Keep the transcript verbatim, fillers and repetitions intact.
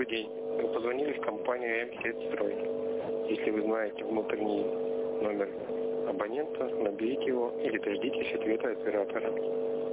Добрый день. Вы позвонили в компанию М-Сетстрой. Если вы знаете внутренний номер абонента, наберите его или дождитесь ответа оператора.